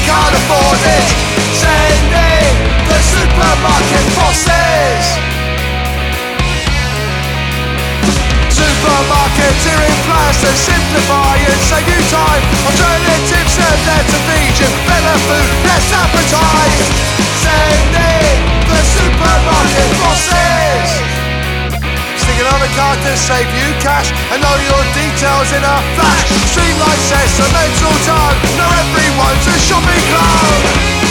can't afford it. Sending the supermarket bosses. Supermarkets hearing plans to simplify and save you time. Alternatives are there to feed you better food, less appetite. Sending the supermarket bosses. Sticking on a card to save you cash and know your details in a flash. Streamline says a mental time. Now everyone's a shopping clown.